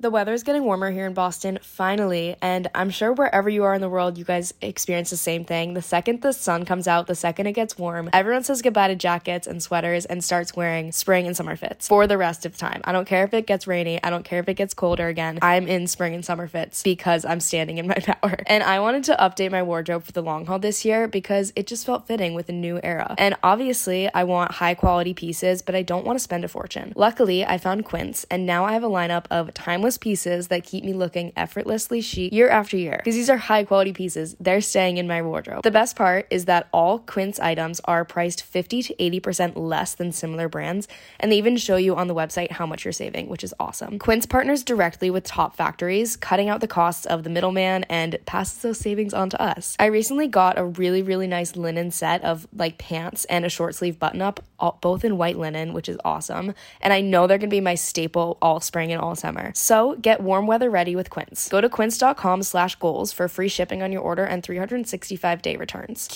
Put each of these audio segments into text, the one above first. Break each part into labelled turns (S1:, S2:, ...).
S1: The weather is getting warmer here in Boston, finally, and I'm sure wherever you are in the world, you guys experience the same thing. The second the sun comes out, the second it gets warm, everyone says goodbye to jackets and sweaters and starts wearing spring and summer fits for the rest of time. I don't care if it gets rainy. I don't care if it gets colder again. I'm in spring and summer fits because I'm standing in my power. And I wanted to update my wardrobe for the long haul this year because it just felt fitting with a new era. And obviously, I want high quality pieces, but I don't want to spend a fortune. Luckily, I found Quince, and now I have a lineup of timeless pieces that keep me looking effortlessly chic year after year. Because these are high quality pieces, they're staying in my wardrobe. The best part is that all Quince items are priced 50 to 80% less than similar brands, and they even show you on the website how much you're saving, which is awesome. Quince partners directly with top factories, cutting out the costs of the middleman and passes those savings on to us. I recently got a really, really nice linen set of like pants and a short sleeve button up, both in white linen, which is awesome. And I know they're gonna be my staple all spring and all summer. So get warm weather ready with Quince. Go to quince.com/goals for free shipping on your order and 365-day returns.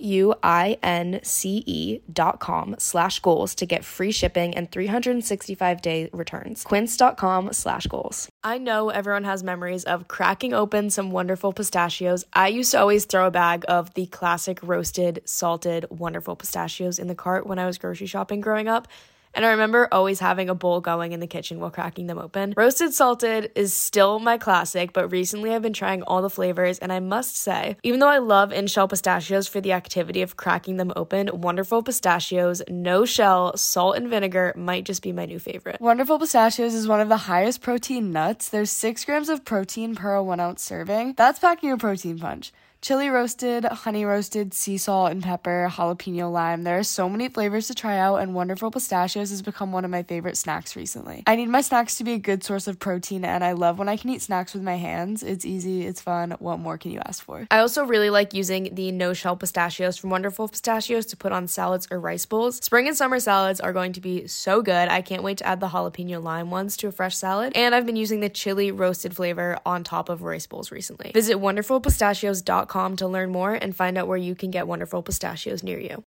S1: QUINCE.com/goals to get free shipping and 365-day returns. Quince.com/goals. I know everyone has memories of cracking open some wonderful pistachios. I used to always throw a bag of the classic roasted, salted, wonderful pistachios in the cart when I was grocery shopping growing up. And I remember always having a bowl going in the kitchen while cracking them open. Roasted salted is still my classic, but recently I've been trying all the flavors, and I must say, even though I love in-shell pistachios for the activity of cracking them open, Wonderful Pistachios, no shell, salt and vinegar might just be my new favorite.
S2: Wonderful Pistachios is one of the highest protein nuts. There's 6 grams of protein per 1 ounce serving. That's packing a protein punch. Chili roasted, honey roasted, sea salt and pepper, jalapeno lime. There are so many flavors to try out, and Wonderful Pistachios has become one of my favorite snacks recently. I need my snacks to be a good source of protein, and I love when I can eat snacks with my hands. It's easy, it's fun. What more can you ask for?
S1: I also really like using the no-shell pistachios from Wonderful Pistachios to put on salads or rice bowls. Spring and summer salads are going to be so good. I can't wait to add the jalapeno lime ones to a fresh salad, and I've been using the chili roasted flavor on top of rice bowls recently. Visit wonderfulpistachios.com to learn more and find out where you can get Wonderful Pistachios near you.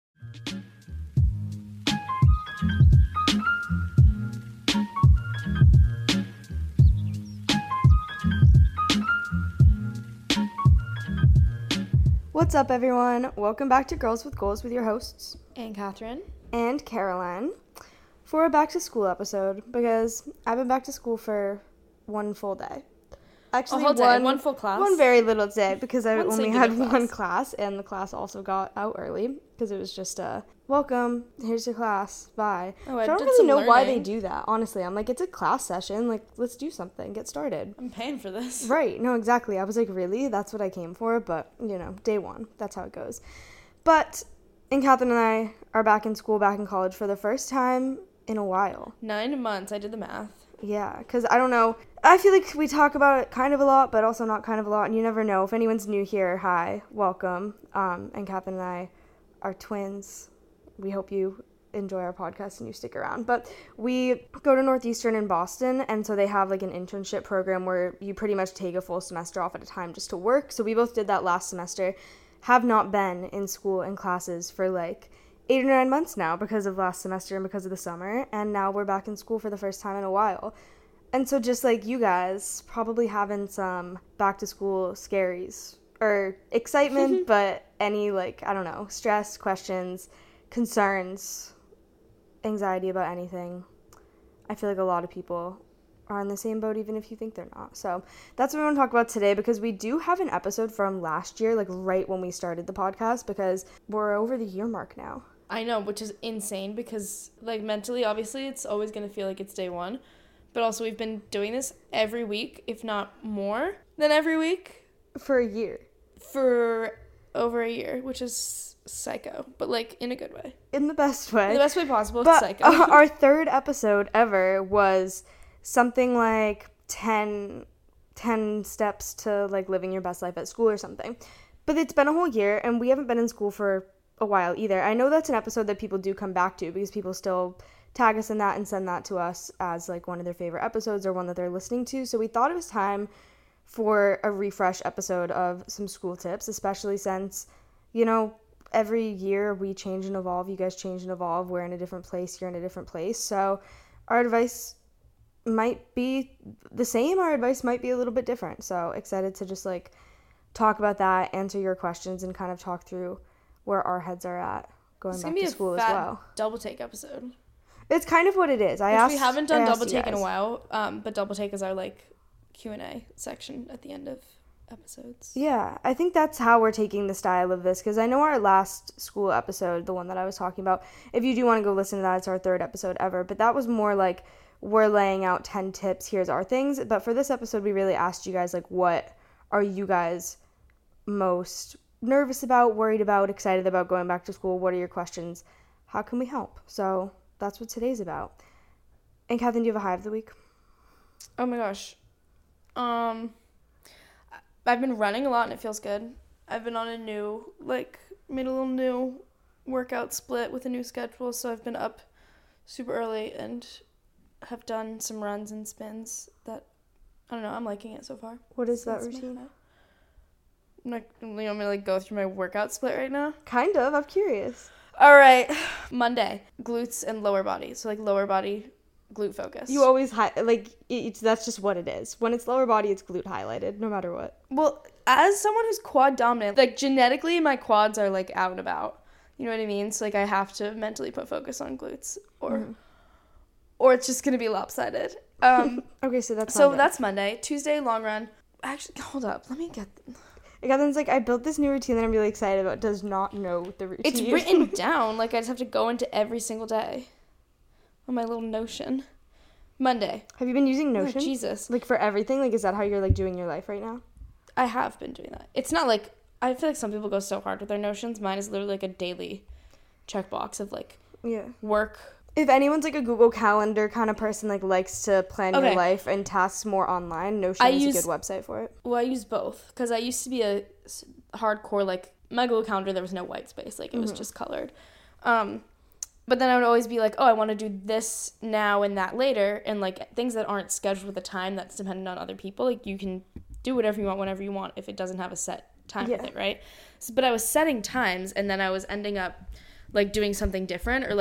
S3: What's up, everyone? Welcome back to Girls with Goals with your hosts,
S4: And Catherine.
S3: and Caroline, for a back to school episode, because I've been back to school for one full day. Actually,
S4: one full class.
S3: One very little day, because I
S4: One
S3: only
S4: singular
S3: had
S4: class.
S3: one class, and the class also got out early, because it was just welcome, here's your class, bye.
S4: Oh,
S3: I don't really know why they do that, honestly. I'm like, it's a class session, like, let's do something, get started.
S4: I'm paying for this.
S3: Right, no, exactly. I was like, really? That's what I came for? But, day one, that's how it goes. But, and Catherine and I are back in school, back in college for the first time in a while.
S4: 9 months. I did the math.
S3: Yeah, because I don't know. I feel like we talk about it kind of a lot, but also not kind of a lot, and you never know. If anyone's new here, hi, welcome. And Catherine and I are twins. We hope you enjoy our podcast and you stick around. But we go to Northeastern in Boston, and so they have like an internship program where you pretty much take a full semester off at a time just to work. So we both did that last semester. Have not been in school and classes for like 8 or 9 months now because of last semester and because of the summer, and now we're back in school for the first time in a while. And so just like you guys, probably having some back to school scaries or excitement, but any like, I don't know, stress, questions, concerns, anxiety about anything. I feel like a lot of people are in the same boat, even if you think they're not. So that's what we want to talk about today, because we do have an episode from last year, like right when we started the podcast, because we're over the year mark now.
S4: I know, which is insane because, like, mentally, obviously, it's always going to feel like it's day one. But also, we've been doing this every week, if not more than every week.
S3: For a year.
S4: For over a year, which is psycho. But, like, in a good way.
S3: In the best way.
S4: In the best way possible,
S3: but,
S4: it's psycho.
S3: Our third episode ever was something like 10 steps to, like, living your best life at school or something. But it's been a whole year, and we haven't been in school for a while either. I know that's an episode that people do come back to because people still tag us in that and send that to us as like one of their favorite episodes or one that they're listening to. So we thought it was time for a refresh episode of some school tips, especially since, every year we change and evolve. You guys change and evolve. We're in a different place. You're in a different place. So our advice might be the same. Our advice might be a little bit different. So excited to just like talk about that, answer your questions, and kind of talk through where our heads are at going back to school as well.
S4: Double take episode.
S3: It's kind of what it is.
S4: We haven't done double take in a while, but double take is our like Q&A section at the end of episodes.
S3: Yeah, I think that's how we're taking the style of this, because I know our last school episode, the one that I was talking about, if you do want to go listen to that, it's our 3rd episode ever, but that was more like we're laying out 10 tips, here's our things. But for this episode, we really asked you guys, like, what are you guys most nervous about, worried about, excited about going back to school? What are your questions? How can we help? So that's what today's about. And Catherine, do you have a high of the week?
S4: Oh my gosh. I've been running a lot and it feels good. I've been on a new, made a little new workout split with a new schedule, so I've been up super early and have done some runs and spins that, I don't know, I'm liking it so far.
S3: What is that routine?
S4: You want me to go through my workout split right now?
S3: Kind of, I'm curious.
S4: All right. Monday, glutes and lower body. So lower body, glute focus.
S3: You always that's just what it is. When it's lower body, it's glute highlighted, no matter what.
S4: Well, as someone who's quad dominant, genetically my quads are out and about. You know what I mean? So I have to mentally put focus on glutes, or it's just gonna be lopsided.
S3: Okay, so that's Monday.
S4: That's Monday. Tuesday, long run. Actually, hold up. Let me get.
S3: Gavin's I built this new routine that I'm really excited about. Does not know the routine.
S4: It's written down. I just have to go into every single day on my little Notion. Monday.
S3: Have you been using Notion?
S4: Oh, Jesus.
S3: For everything? Is that how you're doing your life right now?
S4: I have been doing that. It's not I feel some people go so hard with their Notions. Mine is literally a daily checkbox of work.
S3: If anyone's a Google Calendar kind of person, likes to plan your life and tasks more online, Notion is a good website for it.
S4: Well, I use both because I used to be a hardcore, my Google Calendar, there was no white space. It was just colored. But then I would always be I want to do this now and that later. And things that aren't scheduled with a time that's dependent on other people, you can do whatever you want whenever you want if it doesn't have a set time with it, right? So, but I was setting times and then I was ending up doing something different or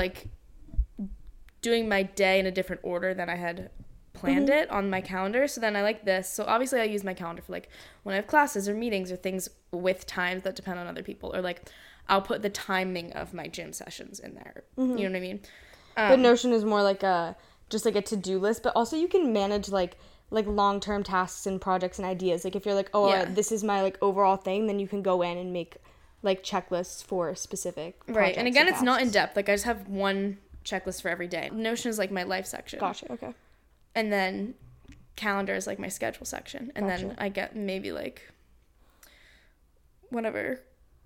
S4: doing my day in a different order than I had planned it on my calendar. So then I like this. So obviously I use my calendar for when I have classes or meetings or things with times that depend on other people, or I'll put the timing of my gym sessions in there. You know what I mean?
S3: But Notion is more a a to-do list, but also you can manage long-term tasks and projects and ideas. If you're this is my overall thing, then you can go in and make checklists for specific projects.
S4: Right. And again, it's not in depth. I just have one checklist for every day. Notion is my life section.
S3: Gotcha. Okay.
S4: And then calendar is my schedule section. And then I get maybe whatever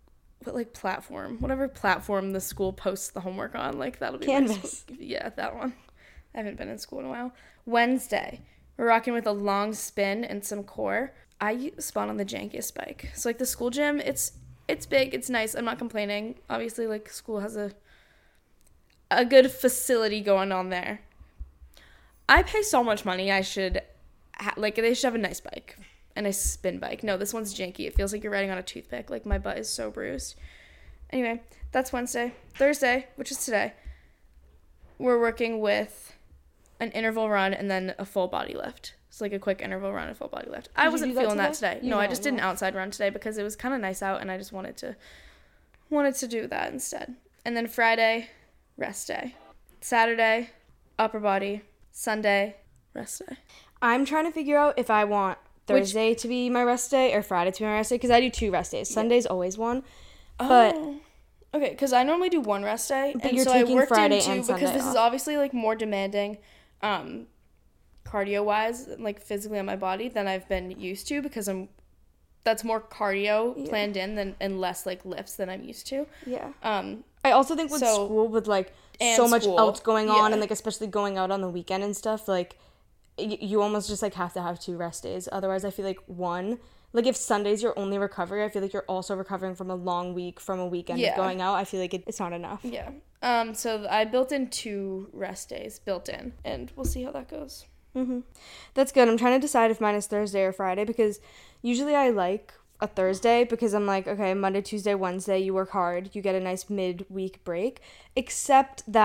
S4: platform the school posts the homework on, that'll be
S3: Canvas.
S4: Yeah, that one. I haven't been in school in a while. Wednesday, we're rocking with a long spin and some core. I spot on the jankiest bike. So the school gym, it's big, it's nice. I'm not complaining. Obviously school has a good facility going on there. I pay so much money. I should they should have a nice bike. A nice spin bike. No, this one's janky. It feels like you're riding on a toothpick. My butt is so bruised. Anyway, that's Wednesday. Thursday, which is today, we're working with an interval run and then a full body lift. It's a quick interval run and full body lift. I wasn't feeling that today. No, I just did an outside run today because it was kind of nice out and I just wanted to do that instead. And then Friday, rest day. Saturday, upper body. Sunday, rest day.
S3: I'm trying to figure out if I want Thursday to be my rest day or Friday to be my rest day, because I do 2 rest days. Sunday's always one. But
S4: okay, because I normally do 1 rest day,
S3: but
S4: and
S3: you're
S4: so
S3: taking
S4: I worked
S3: Friday
S4: in 2
S3: and Sunday
S4: because this
S3: off.
S4: is obviously more demanding, cardio wise, physically on my body than I've been used to, because that's more cardio planned in and less lifts than I'm used to.
S3: Yeah. I also think with school, with so much else going on, and especially going out on the weekend and stuff, you almost just have to have 2 rest days. Otherwise, I feel one, if Sunday's your only recovery, I feel you're also recovering from a long week, from a weekend of going out. I feel it's not enough.
S4: Yeah. So I built in 2 rest days and we'll see how that goes.
S3: That's good. I'm trying to decide if mine is Thursday or Friday, because usually I like a Thursday because I'm okay, Monday, Tuesday, Wednesday, you work hard, you get a nice mid-week break, except that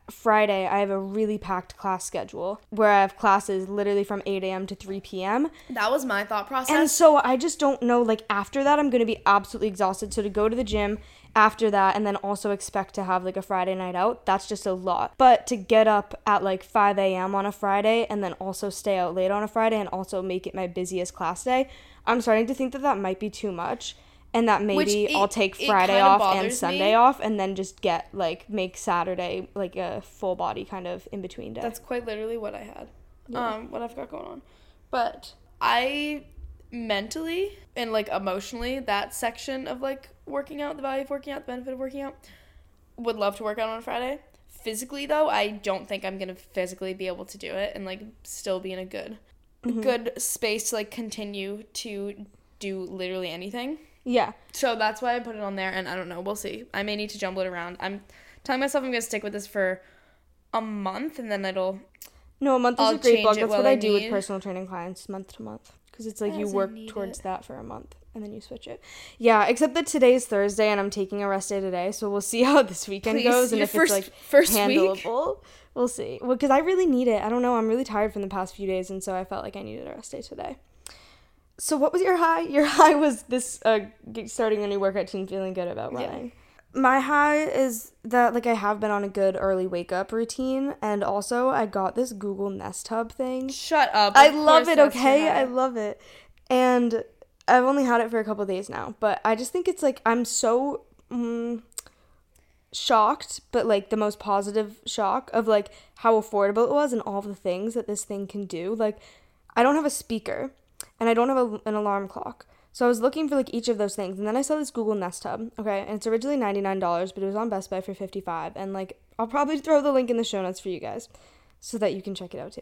S3: Friday, I have a really packed class schedule where I have classes literally from 8 a.m. to 3 p.m.
S4: That was my thought process.
S3: And so I just don't know, like, after that, I'm going to be absolutely exhausted. So to go to the gym after that and then also expect to have, like, a Friday night out, that's just a lot. But to get up at, like, 5 a.m. on a Friday and then also stay out late on a Friday and also make it my busiest class day, I'm starting to think that that might be too much. And that maybe I'll take Friday off and Sunday off and then just get, like, make Saturday, like, a full body kind of in between day.
S4: That's quite literally what I had. What I've got going on. But I mentally and, like, emotionally, that section of, like, working out, the value of working out, the benefit of working out, would love to work out on a Friday. Physically, though, I don't think I'm going to physically be able to do it and, like, still be in a good space to, like, continue to do literally anything.
S3: Yeah.
S4: So that's why I put it on there, and I don't know. We'll see. I may need to jumble it around. I'm telling myself I'm going to stick with this for a month, and then
S3: No, a month is a great block. That's what I do with
S4: need.
S3: personal training clients, month to month. Because it's like you
S4: Doesn't
S3: work
S4: need
S3: towards
S4: it.
S3: that for a month, and then you switch it. Yeah, except that today's Thursday, and I'm taking a rest day today, so we'll see how this weekend
S4: Please,
S3: goes, and
S4: your
S3: if it's, like,
S4: first
S3: handleable. Week? We'll see. Well, because I really need it. I don't know. I'm really tired from the past few days, and so I felt like I needed a rest day today. So what was your high? Your high was this starting a new workout routine, feeling good about running. Yeah. My high is that, like, I have been on a good early wake-up routine, and also I got this Google Nest Hub thing.
S4: Shut up.
S3: I love it, okay? I love it. And I've only had it for a couple of days now, but I just think it's, like, I'm so shocked, but, like, the most positive shock of, like, how affordable it was and all the things that this thing can do. Like, I don't have a speaker. And I don't have an alarm clock. So I was looking for, like, each of those things. And then I saw this Google Nest Hub. Okay, and it's originally $99, but it was on Best Buy for $55. And, like, I'll probably throw the link in the show notes for you guys so that you can check it out too.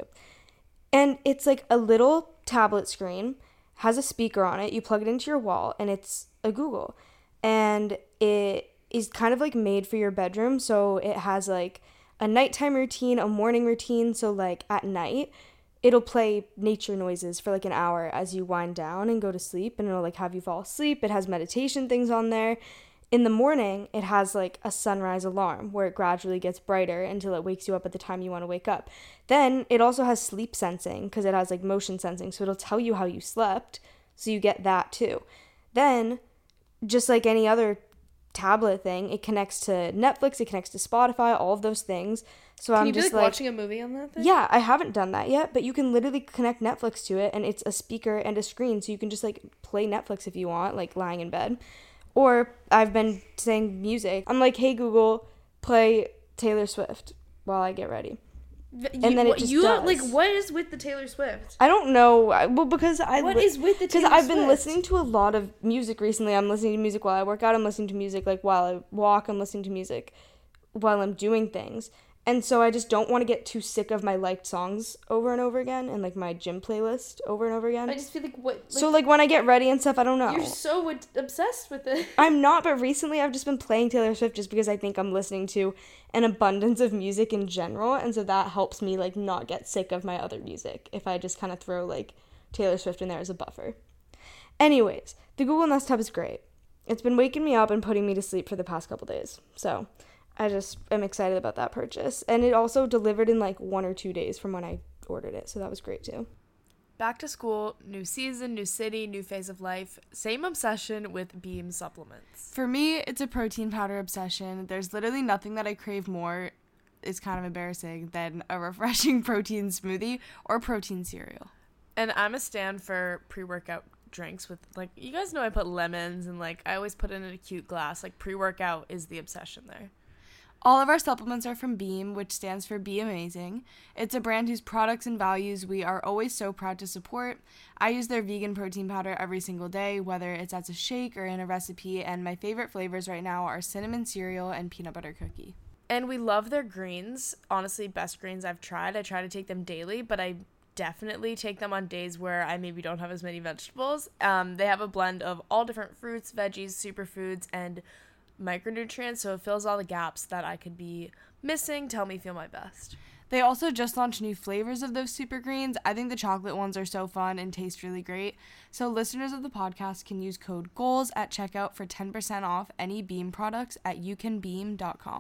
S3: And it's, like, a little tablet screen, has a speaker on it. You plug it into your wall, and it's a Google. And it is kind of, like, made for your bedroom. So it has, like, a nighttime routine, a morning routine. So, like, at night, it'll play nature noises for, like, an hour as you wind down and go to sleep, and it'll, like, have you fall asleep. It has meditation things on there. In the morning, it has, like, a sunrise alarm where it gradually gets brighter until it wakes you up at the time you want to wake up. Then it also has sleep sensing because it has, like, motion sensing, so it'll tell you how you slept, so you get that too. Then, just like any other tablet thing, it connects to Netflix, it connects to Spotify, all of those things. So
S4: Can
S3: I'm
S4: you
S3: just
S4: be, like, watching a movie on that thing?
S3: Yeah, I haven't done that yet, but you can literally connect Netflix to it, and it's a speaker and a screen, so you can just, like, play Netflix if you want, like, lying in bed. Or I've been saying music. I'm like, hey, Google, play Taylor Swift while I get ready. And then it just does.
S4: Like, what is with the Taylor Swift?
S3: I don't know. Well, because
S4: What is with the Taylor Swift?
S3: Because I've been listening to a lot of music recently. I'm listening to music while I work out. I'm listening to music, like, while I walk. I'm listening to music while I'm doing things. And so I just don't want to get too sick of my liked songs over and over again and, like, my gym playlist over and over again.
S4: I just feel like what... Like,
S3: so, like, when I get ready and stuff, I don't know.
S4: You're so obsessed with it.
S3: I'm not, but recently I've just been playing Taylor Swift just because I think I'm listening to an abundance of music in general. And so that helps me, like, not get sick of my other music if I just kind of throw, like, Taylor Swift in there as a buffer. Anyways, the Google Nest Hub is great. It's been waking me up and putting me to sleep for the past couple days. So I just am excited about that purchase. And it also delivered in, like, 1 or 2 days from when I ordered it. So that was great too.
S2: Back to school, new season, new city, new phase of life. Same obsession with Beam supplements. For me, it's a protein powder obsession. There's literally nothing that I crave more, it's kind of embarrassing, than a refreshing protein smoothie or protein cereal.
S5: And I'm a stan for pre-workout drinks with, like, you guys know I put lemons and, like, I always put it in a cute glass. Like, pre-workout is the obsession there.
S2: All of our supplements are from Beam, which stands for Be Amazing. It's a brand whose products and values we are always so proud to support. I use their vegan protein powder every single day, whether it's as a shake or in a recipe, and my favorite flavors right now are cinnamon cereal and peanut butter cookie.
S5: And we love their greens. Honestly, best greens I've tried. I try to take them daily, but I definitely take them on days where I maybe don't have as many vegetables. They have a blend of all different fruits, veggies, superfoods, and micronutrients, so it fills all the gaps that I could be missing to help me feel my best.
S2: They also just launched new flavors of those super greens. I think the chocolate ones are so fun and taste really great. So listeners of the podcast can use code GOALS at checkout for 10% off any Beam products at youcanbeam.com.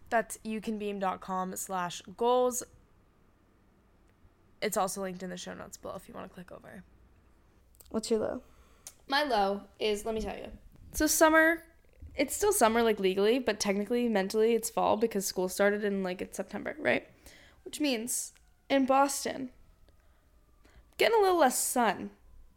S5: That's youcanbeam.com/goals. It's also linked in the show notes below if you want to click over.
S3: What's your low?
S4: My low is, let me tell you. So summer, it's still summer, like, legally, but technically, mentally, it's fall because school started in, like, it's September, right? Which means in Boston, getting a little less sun.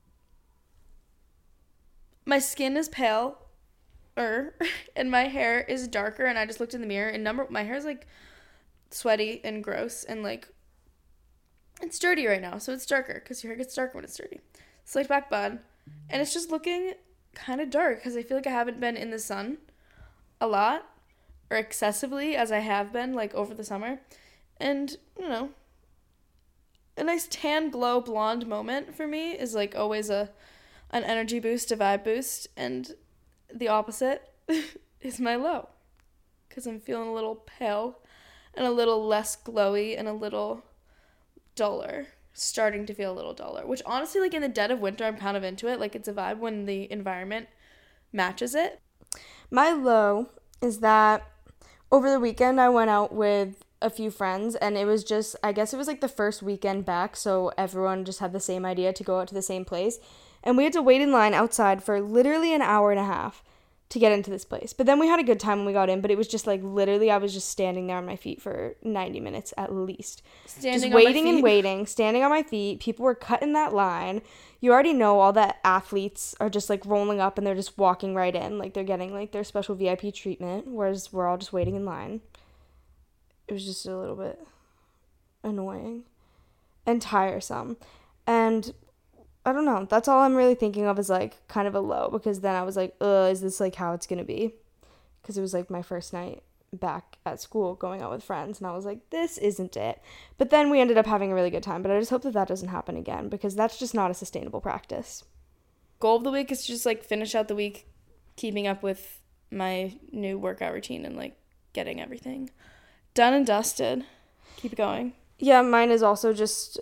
S4: My skin is pale, and my hair is darker, and I just looked in the mirror, and my hair is, like, sweaty and gross, and, like, it's dirty right now, so it's darker, because your hair gets darker when it's dirty. Slicked back bun, and it's just looking kind of dark, because I feel like I haven't been in the sun a lot, or excessively, as I have been, like, over the summer, and, you know, a nice tan, glow, blonde moment for me is, like, always an energy boost, a vibe boost, and the opposite is my low, because I'm feeling a little pale and a little less glowy and a little duller, starting to feel a little duller, which honestly, like, in the dead of winter, I'm kind of into it. Like, it's a vibe when the environment matches it.
S3: My low is that over the weekend I went out with a few friends, and it was just, I guess it was like the first weekend back, so everyone just had the same idea to go out to the same place, and we had to wait in line outside for literally an hour and a half to get into this place. But then we had a good time when we got in, but it was just like literally I was just standing there on my feet for 90 minutes at least. Standing and waiting, standing on my feet. People were cutting that line. You already know all the athletes are just like rolling up and they're just walking right in, like they're getting like their special VIP treatment, whereas we're all just waiting in line. It was just a little bit annoying and tiresome. And I don't know. That's all I'm really thinking of is, like, kind of a low, because then I was like, is this, like, how it's going to be? Because it was, like, my first night back at school going out with friends, and I was like, this isn't it. But then we ended up having a really good time, but I just hope that doesn't happen again, because that's just not a sustainable practice.
S4: Goal of the week is to just, like, finish out the week keeping up with my new workout routine and, like, getting everything done and dusted. Keep it going.
S3: Yeah, mine is also just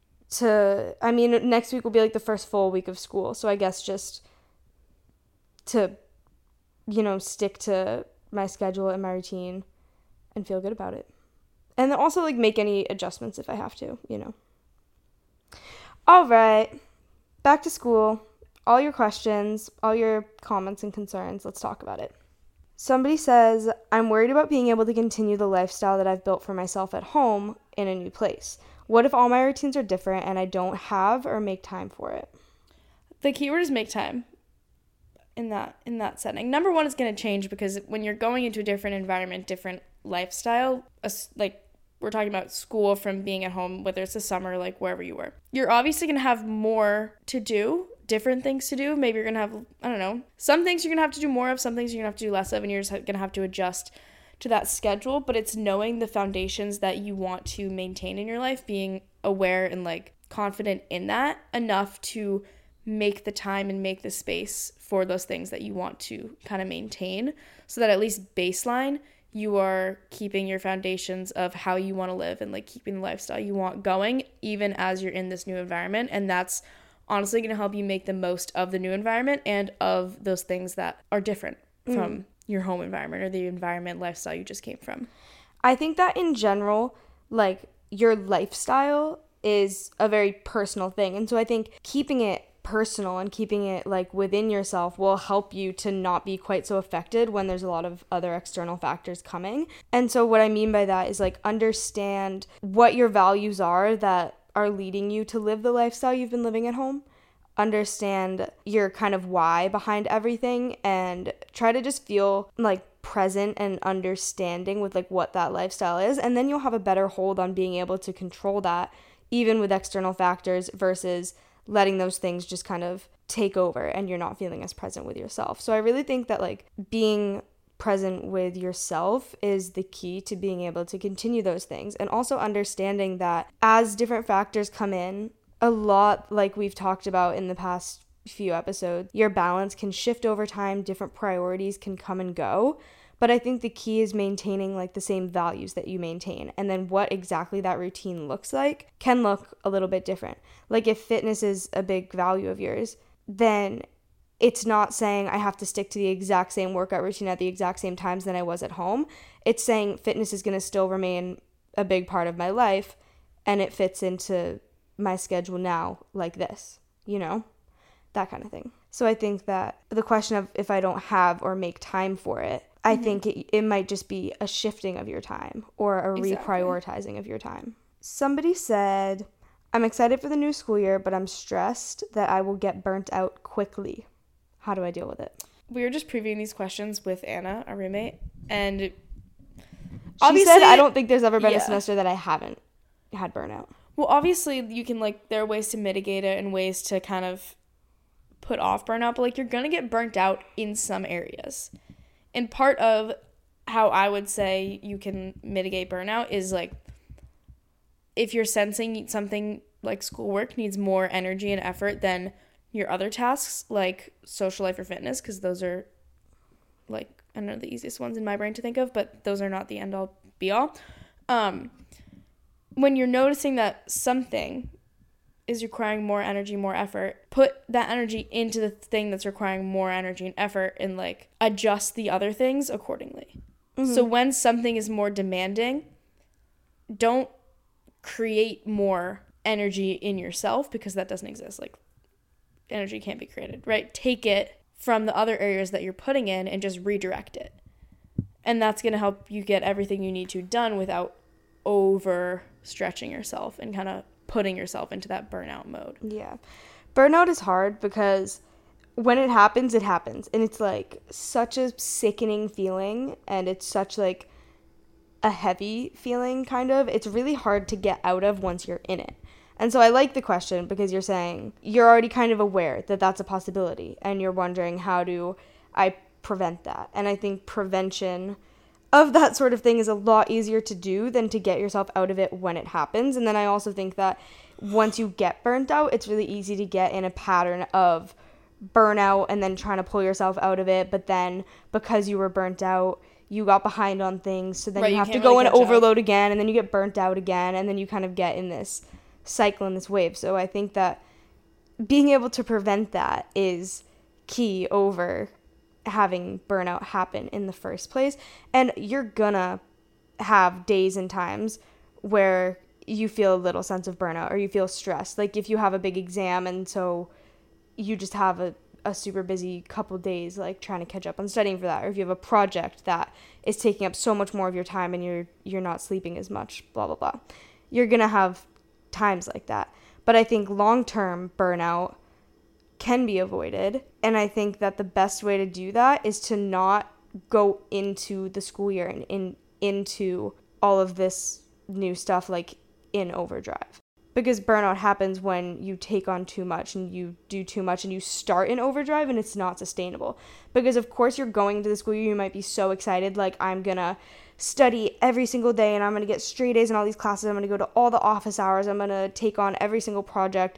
S3: next week will be like the first full week of school, so I guess just to, you know, stick to my schedule and my routine and feel good about it. And then also, like, make any adjustments if I have to, you know. All right, back to school. All your questions, all your comments and concerns, let's talk about it. Somebody says, I'm worried about being able to continue the lifestyle that I've built for myself at home in a new place. What if all my routines are different and I don't have or make time for it?
S4: The keyword is make time in that setting. Number one is going to change because when you're going into a different environment, different lifestyle, like we're talking about school from being at home, whether it's the summer, like wherever you were, you're obviously going to have more to do, different things to do. Maybe you're going to have, I don't know, some things you're going to have to do more of, some things you're going to have to do less of, and you're just going to have to adjust to that schedule. But it's knowing the foundations that you want to maintain in your life, being aware and like confident in that enough to make the time and make the space for those things that you want to kind of maintain, so that at least baseline you are keeping your foundations of how you want to live and like keeping the lifestyle you want going even as you're in this new environment. And that's honestly going to help you make the most of the new environment and of those things that are different from your home environment or the environment lifestyle you just came from.
S3: I think that in general, like, your lifestyle is a very personal thing. And so I think keeping it personal and keeping it like within yourself will help you to not be quite so affected when there's a lot of other external factors coming. And so what I mean by that is like understand what your values are that are leading you to live the lifestyle you've been living at home. Understand your kind of why behind everything and try to just feel like present and understanding with like what that lifestyle is, and then you'll have a better hold on being able to control that even with external factors versus letting those things just kind of take over and you're not feeling as present with yourself. So I really think that like being present with yourself is the key to being able to continue those things, and also understanding that as different factors come in, a lot like we've talked about in the past few episodes, your balance can shift over time, different priorities can come and go, but I think the key is maintaining like the same values that you maintain, and then what exactly that routine looks like can look a little bit different. Like if fitness is a big value of yours, then it's not saying I have to stick to the exact same workout routine at the exact same times than I was at home. It's saying fitness is going to still remain a big part of my life, and it fits into my schedule now like this, that kind of thing. So I think that the question of if I don't have or make time for it, I think it might just be a shifting of your time or a reprioritizing of your time. Somebody said, I'm excited for the new school year, but I'm stressed that I will get burnt out quickly. How do I deal with it?
S4: We were just previewing these questions with Anna, our roommate, and
S3: she said, I don't think there's ever been a semester that I haven't had burnout.
S4: Well, obviously, you can, there are ways to mitigate it and ways to kind of put off burnout, but, you're going to get burnt out in some areas. And part of how I would say you can mitigate burnout is, if you're sensing something like schoolwork needs more energy and effort than your other tasks, like social life or fitness, because those are, I don't know, the easiest ones in my brain to think of, but those are not the end-all, be-all. When you're noticing that something is requiring more energy, more effort, put that energy into the thing that's requiring more energy and effort and, adjust the other things accordingly. Mm-hmm. So when something is more demanding, don't create more energy in yourself, because that doesn't exist. Energy can't be created, right? Take it from the other areas that you're putting in and just redirect it. And that's going to help you get everything you need to done without overstretching yourself and kind of putting yourself into that burnout mode.
S3: Yeah. Burnout is hard because when it happens, it happens. And it's such a sickening feeling, and it's such a heavy feeling kind of. It's really hard to get out of once you're in it. And so I like the question because you're saying you're already kind of aware that that's a possibility, and you're wondering, how do I prevent that? And I think prevention of that sort of thing is a lot easier to do than to get yourself out of it when it happens. And then I also think that once you get burnt out, it's really easy to get in a pattern of burnout and then trying to pull yourself out of it. But then because you were burnt out, you got behind on things. So then you have to go and overload again, and then you get burnt out again, and then you kind of get in this cycle in this wave. So I think that being able to prevent that is key over having burnout happen in the first place. And you're gonna have days and times where you feel a little sense of burnout or you feel stressed. If you have a big exam and so you just have a super busy couple days trying to catch up on studying for that, or if you have a project that is taking up so much more of your time and you're not sleeping as much, blah blah blah, you're gonna have times like that. But I think long-term burnout can be avoided, and I think that the best way to do that is to not go into the school year and into all of this new stuff in overdrive, because burnout happens when you take on too much and you do too much and you start in overdrive, and it's not sustainable. Because of course you're going into the school year, you might be so excited, I'm gonna study every single day and I'm going to get straight A's in all these classes. I'm going to go to all the office hours. I'm going to take on every single project.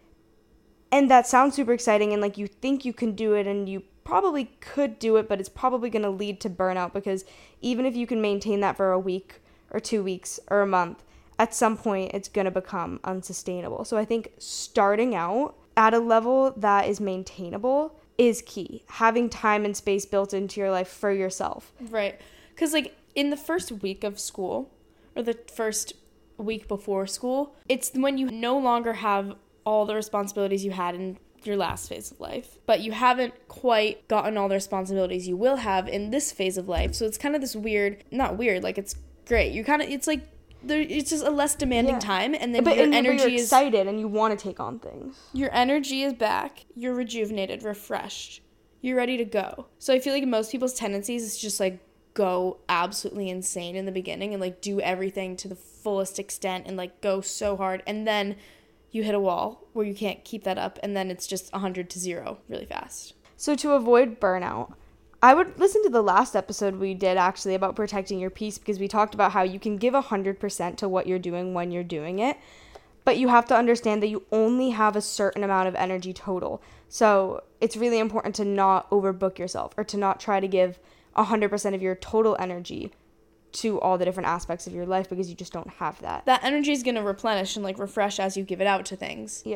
S3: And that sounds super exciting, and you think you can do it, and you probably could do it, but it's probably going to lead to burnout, because even if you can maintain that for a week or 2 weeks or a month, at some point it's going to become unsustainable. So I think starting out at a level that is maintainable is key. Having time and space built into your life for yourself.
S4: Right. Because in the first week of school, or the first week before school, it's when you no longer have all the responsibilities you had in your last phase of life, but you haven't quite gotten all the responsibilities you will have in this phase of life. So it's kind of this weird, not weird, it's great. You kind of, it's it's just a less demanding time, and then your energy
S3: is excited and you want to take on things.
S4: Your energy is back. You're rejuvenated, refreshed. You're ready to go. So I feel most people's tendencies is just go absolutely insane in the beginning and do everything to the fullest extent and go so hard, and then you hit a wall where you can't keep that up, and then it's just 100 to 0 really fast.
S3: So to avoid burnout, I would listen to the last episode we did actually about protecting your peace, because we talked about how you can give 100% to what you're doing when you're doing it, but you have to understand that you only have a certain amount of energy total. So it's really important to not overbook yourself, or to not try to give 100% of your total energy to all the different aspects of your life, because you just don't have that.
S4: That energy is going to replenish and refresh as you give it out to things.
S3: Yeah.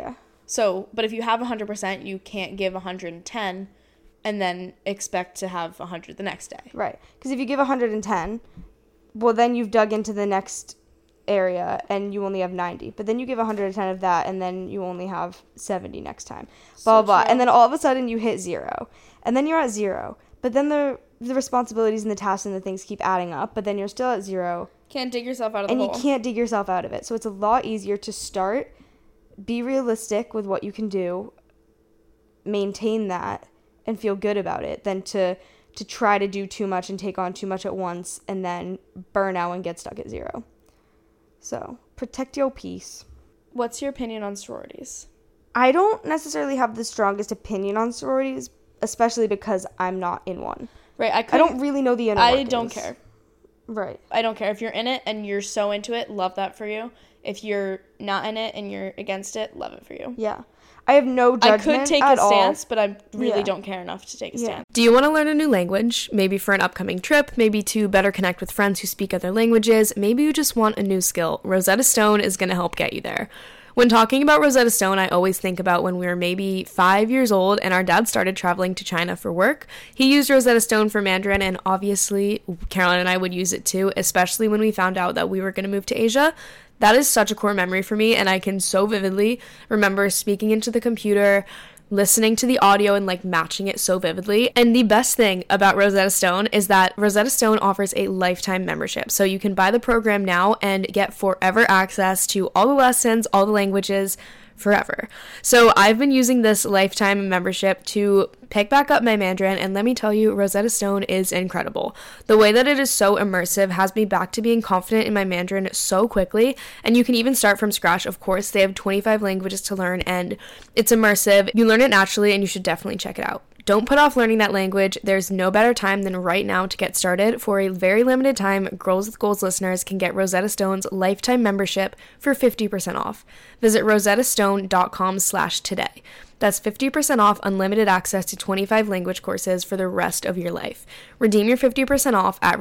S4: So, but if you have 100%, you can't give 110 and then expect to have 100 the next day.
S3: Right. Because if you give 110, well, then you've dug into the next area and you only have 90. But then you give 110 of that and then you only have 70 next time. Blah, blah, blah. And then all of a sudden you hit 0. And then you're at 0. But then the responsibilities and the tasks and the things keep adding up. But then you're still at 0.
S4: Can't dig yourself out of the hole.
S3: And you can't dig yourself out of it. So it's a lot easier to start, be realistic with what you can do, maintain that, and feel good about it than to try to do too much and take on too much at once and then burn out and get stuck at 0. So protect your peace.
S4: What's your opinion on sororities?
S3: I don't necessarily have the strongest opinion on sororities, especially because I'm not in one.
S4: Right.
S3: I don't really know the inner workings.
S4: I don't care.
S3: Right.
S4: I don't care. If you're in it and you're so into it, love that for you. If you're not in it and you're against it, love it for you.
S3: Yeah. I have no judgment
S4: I could take
S3: at
S4: a stance,
S3: all.
S4: but I really don't care enough to take a stance.
S1: Do you want to learn a new language? Maybe for an upcoming trip, maybe to better connect with friends who speak other languages, maybe you just want a new skill. Rosetta Stone is going to help get you there. When talking about Rosetta Stone, I always think about when we were maybe 5 years old and our dad started traveling to China for work. He used Rosetta Stone for Mandarin, and obviously Caroline and I would use it too, especially when we found out that we were going to move to Asia. That is such a core memory for me, and I can so vividly remember speaking into the computer, listening to the audio and matching it so vividly. And the best thing about Rosetta Stone is that Rosetta Stone offers a lifetime membership. So you can buy the program now and get forever access to all the lessons, all the languages, forever. So I've been using this lifetime membership to pick back up my Mandarin, and let me tell you, Rosetta Stone is incredible. The way that it is so immersive has me back to being confident in my Mandarin so quickly, and you can even start from scratch. Of course, they have 25 languages to learn, and it's immersive. You learn it naturally, and you should definitely check it out. Don't put off learning that language. There's no better time than right now to get started. For a very limited time, Girls with Goals listeners can get Rosetta Stone's lifetime membership for 50% off. Visit rosettastone.com/today. That's 50% off unlimited access to 25 language courses for the rest of your life. Redeem your 50% off at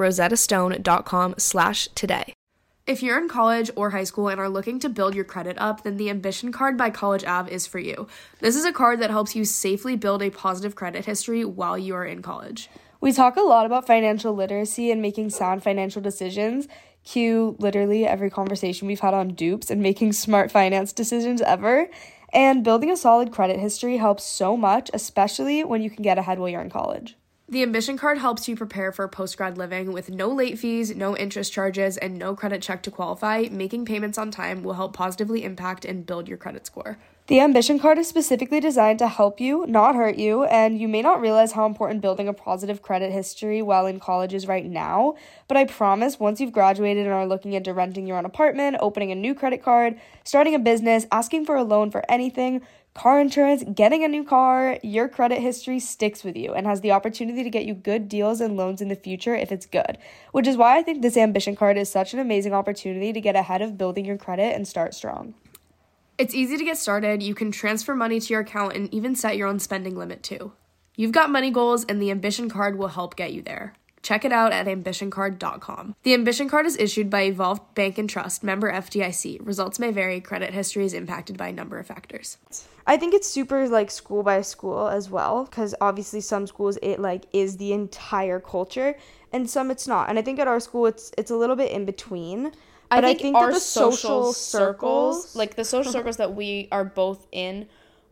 S1: rosettastone.com/today. If you're in college or high school and are looking to build your credit up, then the Ambition Card by College Ave is for you. This is a card that helps you safely build a positive credit history while you are in college.
S2: We talk a lot about financial literacy and making sound financial decisions. Cue literally every conversation we've had on dupes and making smart finance decisions ever. And building a solid credit history helps so much, especially when you can get ahead while you're in college.
S1: The Ambition Card helps you prepare for post-grad living with no late fees, no interest charges, and no credit check to qualify. Making payments on time will help positively impact and build your credit score.
S2: The Ambition Card is specifically designed to help you, not hurt you, and you may not realize how important building a positive credit history while in college is right now, but I promise once you've graduated and are looking into renting your own apartment, opening a new credit card, starting a business, asking for a loan for anything, car insurance, getting a new car, your credit history sticks with you and has the opportunity to get you good deals and loans in the future if it's good, which is why I think this Ambition Card is such an amazing opportunity to get ahead of building your credit and start strong.
S1: It's easy to get started. You can transfer money to your account and even set your own spending limit too. You've got money goals, and the Ambition Card will help get you there. Check it out at ambitioncard.com. The Ambition Card is issued by Evolved Bank and Trust, member FDIC. Results may vary. Credit history is impacted by a number of factors.
S3: I think it's super school by school as well, because obviously some schools it is the entire culture and some it's not. And I think at our school it's a little bit in between. But I think
S4: our
S3: that the social
S4: circles, the social circles that we are both in,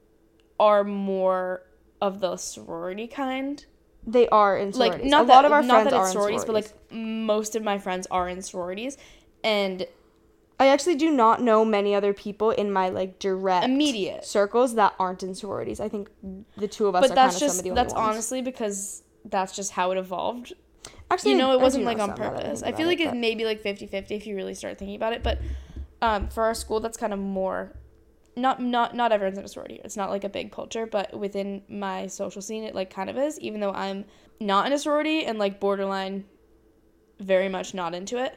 S4: are more of the sorority kind.
S3: They are in sororities.
S4: Not
S3: a lot of our
S4: not
S3: friends
S4: that
S3: are
S4: it's
S3: in
S4: sororities,
S3: sororities,
S4: but most of my friends are in sororities, and
S3: I actually do not know many other people in my direct
S4: immediate
S3: circles that aren't in sororities. I think the two of us are kind of some of the only
S4: that's
S3: ones.
S4: honestly because that's just how it evolved.
S3: Actually,
S4: it wasn't
S3: I do know
S4: on
S3: some now that I
S4: purpose.
S3: think
S4: I feel
S3: about
S4: like
S3: it,
S4: it may be 50-50 if you really start thinking about it, but for our school that's kind of more not everyone's in a sorority. It's not a big culture, but within my social scene it kind of is, even though I'm not in a sorority and borderline very much not into it.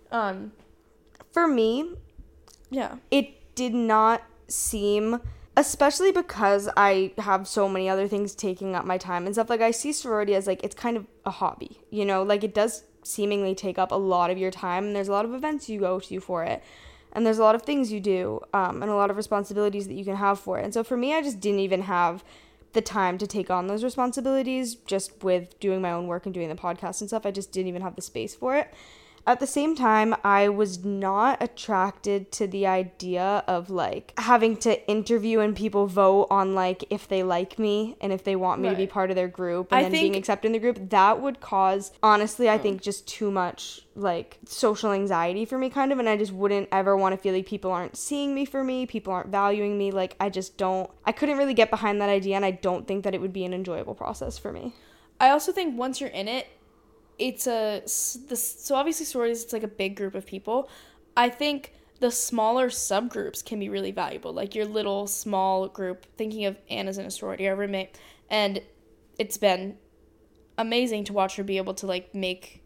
S3: For me,
S4: yeah.
S3: It did not seem, especially because I have so many other things taking up my time and stuff, I see sorority as it's kind of a hobby, it does seemingly take up a lot of your time, and there's a lot of events you go to for it. and there's a lot of things you do, and a lot of responsibilities that you can have for it. And so for me, I just didn't even have the time to take on those responsibilities just with doing my own work and doing the podcast and stuff. I just didn't even have the space for it. At the same time, I was not attracted to the idea of, like, having to interview and people vote on, like, if they like me and if they want me to be part of their group and then being accepted in the group. That would cause, honestly, I think just too much, like, social anxiety for me, kind of, and I just wouldn't ever want to feel like people aren't seeing me for me, people aren't valuing me. Like, I couldn't really get behind that idea, and I don't think that it would be an enjoyable process for me.
S4: I also think once you're in it, so obviously sororities, it's like a big group of people. I think the smaller subgroups can be really valuable, like your little small group. Thinking of Anna's in a sorority, our roommate, and it's been amazing to watch her be able to, like, make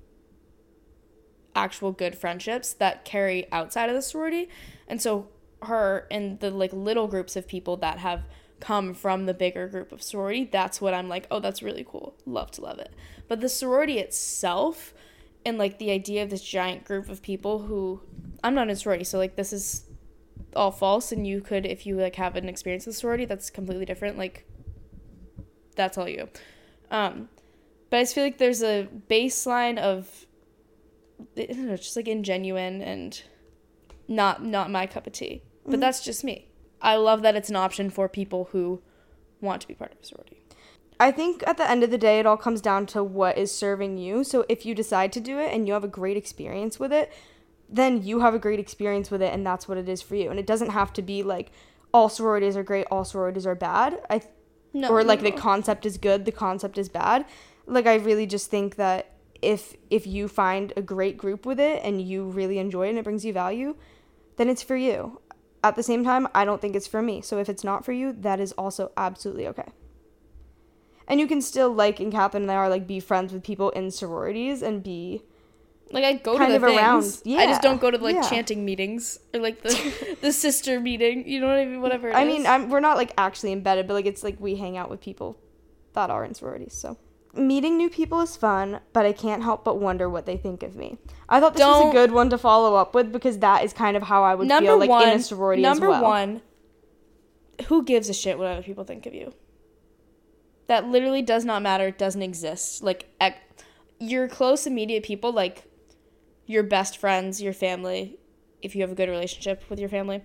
S4: actual good friendships that carry outside of the sorority. And so her and the, like, little groups of people that have come from the bigger group of sorority, that's what I'm like, oh, that's really cool, love it. But the sorority itself, and, like, the idea of this giant group of people who, I'm not in a sorority, so, like, this is all false, and you could, if you, like, have an experience with sorority, that's completely different, like, that's all you. But I just feel like there's a baseline of, I don't know, just, like, ingenuine and not my cup of tea. But that's just me. I love that it's an option for people who want to be part of a sorority.
S3: I think at the end of the day, it all comes down to what is serving you. So if you decide to do it and you have a great experience with it, then you have a great experience with it, and that's what it is for you. And it doesn't have to be like all sororities are great, all sororities are bad. The concept is good, the concept is bad. Like, I really just think that if you find a great group with it and you really enjoy it and it brings you value, then it's for you. At the same time, I don't think it's for me. So if it's not for you, that is also absolutely okay. And you can still, like, in Catherine and I are, like, be friends with people in sororities and be,
S4: like, I go
S3: kind
S4: to
S3: of
S4: the things.
S3: Around. Yeah.
S4: I just don't go to, like, chanting meetings or, like, the sister meeting. You know what I mean? Whatever it is.
S3: I mean, we're not, like, actually embedded, but, like, it's like we hang out with people that are in sororities. So meeting new people is fun, but I can't help but wonder what they think of me. I thought this was a good one to follow up with, because that is kind of how I would feel, like, in a sorority as well.
S4: Number one, who gives a shit what other people think of you? That literally does not matter. It doesn't exist. Like, your close, immediate people, like your best friends, your family, if you have a good relationship with your family,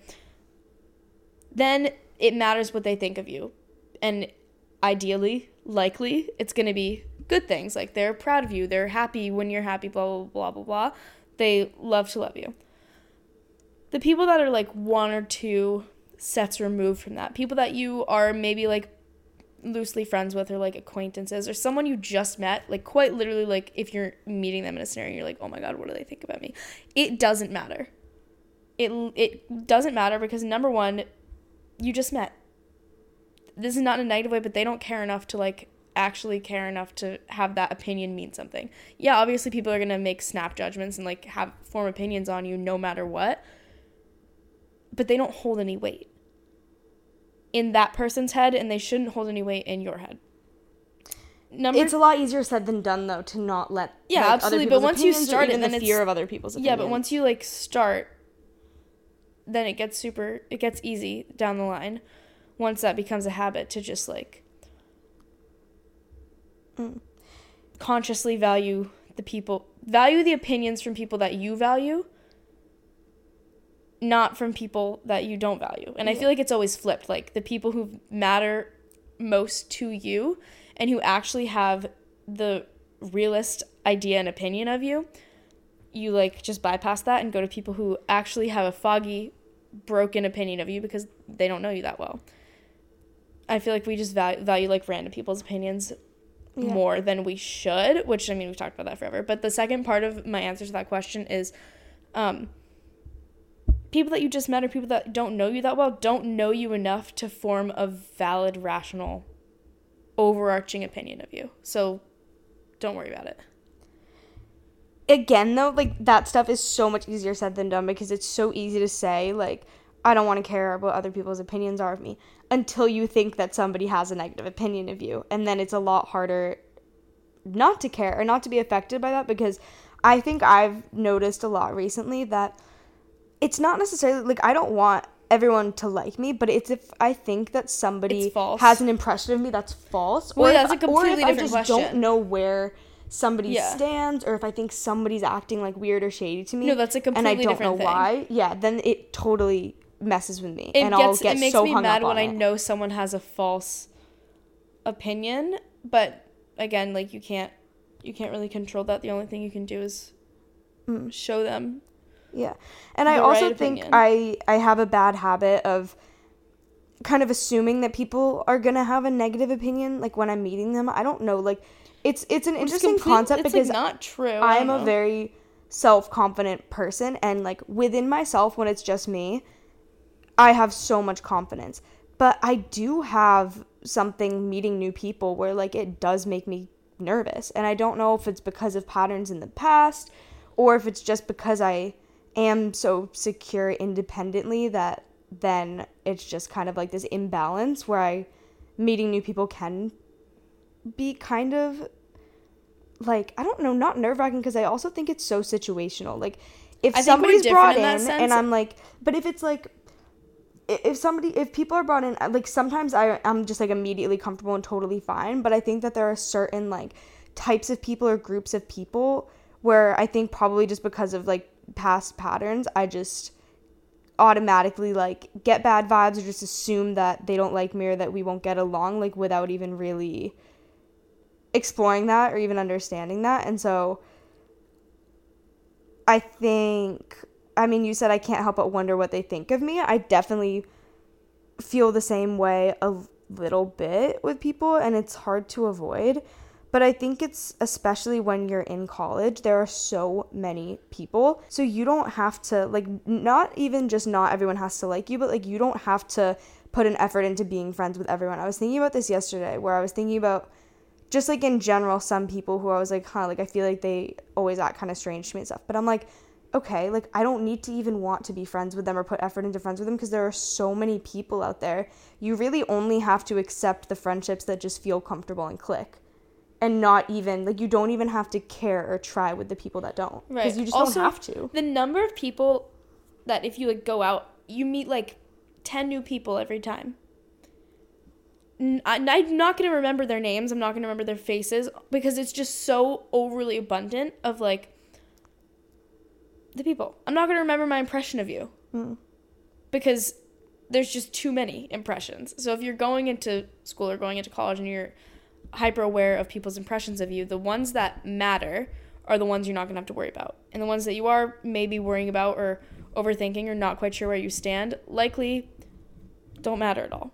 S4: then it matters what they think of you. And ideally, likely, it's going to be good things. Like, they're proud of you. They're happy when you're happy, blah, blah, blah, blah, blah. They love to love you. The people that are, like, one or two sets removed from that, people that you are maybe, like, loosely friends with, or, like, acquaintances, or someone you just met, like, quite literally, like, if you're meeting them in a scenario, you're like, oh my god, what do they think about me? It doesn't matter. It doesn't matter, because number one, you just met. This is not in a negative way, but they don't care enough to, like, actually care enough to have that opinion mean something. Yeah, obviously people are going to make snap judgments and, like, form opinions on you no matter what, but they don't hold any weight in that person's head, and they shouldn't hold any weight in your head.
S3: It's a lot easier said than done, though, to not let
S4: absolutely. But once you start it, then
S3: the fear of other people's opinions.
S4: Yeah, but once you, like, start, then it gets easy down the line. Once that becomes a habit, to just, like, consciously value the opinions from people that you value, not from people that you don't value. And I feel like it's always flipped. Like, the people who matter most to you and who actually have the realist idea and opinion of you, you, like, just bypass that and go to people who actually have a foggy, broken opinion of you because they don't know you that well. I feel like we just value like, random people's opinions more than we should, which, I mean, we've talked about that forever. But the second part of my answer to that question is, people that you just met, or people that don't know you that well, don't know you enough to form a valid, rational, overarching opinion of you. So don't worry about it.
S3: Again, though, like, that stuff is so much easier said than done, because it's so easy to say, like, I don't want to care what other people's opinions are of me, until you think that somebody has a negative opinion of you. And then it's a lot harder not to care or not to be affected by that, because I think I've noticed a lot recently that it's not necessarily, like, I don't want everyone to like me, but it's if I think that somebody
S4: It's false.
S3: has an impression of me that's false,
S4: Well,
S3: or
S4: that's
S3: if,
S4: a completely
S3: or if I
S4: different
S3: just don't
S4: question.
S3: know where somebody
S4: Yeah.
S3: stands, or if I think somebody's acting like weird or shady to me,
S4: No, that's a
S3: and I
S4: completely
S3: don't
S4: different
S3: know
S4: thing.
S3: why, yeah, then it totally messes with me, and I'll get
S4: It makes
S3: so
S4: me
S3: hung
S4: mad
S3: up
S4: when
S3: on
S4: I
S3: it.
S4: know someone has a false opinion, but again, like you can't really control that. The only thing you can do is show them.
S3: Yeah. And I
S4: the
S3: also
S4: right
S3: think
S4: opinion.
S3: I have a bad habit of kind of assuming that people are going to have a negative opinion, like, when I'm meeting them. I don't know, like, it's an interesting concept
S4: it's
S3: because
S4: like not true.
S3: I am
S4: don't
S3: a
S4: know.
S3: very self-confident person, and, like, within myself, when it's just me, I have so much confidence. But I do have something meeting new people where, like, it does make me nervous. And I don't know if it's because of patterns in the past or if it's just because I am so secure independently that then it's just kind of like this imbalance where meeting new people can be kind of, like, I don't know, not nerve-wracking, because I also think it's so situational. Like, if
S4: I think we're
S3: somebody's
S4: different
S3: brought
S4: in that
S3: in
S4: sense.
S3: and I'm like, but if it's like, if people are brought in, like, sometimes I'm just, like, immediately comfortable and totally fine, but I think that there are certain, like, types of people or groups of people where I think probably just because of, like, past patterns, I just automatically, like, get bad vibes or just assume that they don't like me or that we won't get along, like, without even really exploring that or even understanding that. And so I think, I mean, you said I can't help but wonder what they think of me. I definitely feel the same way a little bit with people, and it's hard to avoid. But I think it's especially when you're in college, there are so many people. So you don't have to, like, not even just not everyone has to like you, but, like, you don't have to put an effort into being friends with everyone. I was thinking about this yesterday, where I was thinking about just, like, in general, some people who I was like, like, I feel like they always act kind of strange to me and stuff. But I'm like, okay, like, I don't need to even want to be friends with them or put effort into friends with them, because there are so many people out there. You really only have to accept the friendships that just feel comfortable and click. And not even, like, you don't even have to care or try with the people that don't.
S4: Right.
S3: Because you just
S4: Also,
S3: don't have to.
S4: The number of people that if you, like, go out, you meet, like, 10 new people every time. I'm not going to remember their names. I'm not going to remember their faces, because it's just so overly abundant of, like, the people. I'm not going to remember my impression of you. Because there's just too many impressions. So if you're going into school or going into college and you're hyper aware of people's impressions of you, the ones that matter are the ones you're not going to have to worry about. And the ones that you are maybe worrying about or overthinking or not quite sure where you stand likely don't matter at all.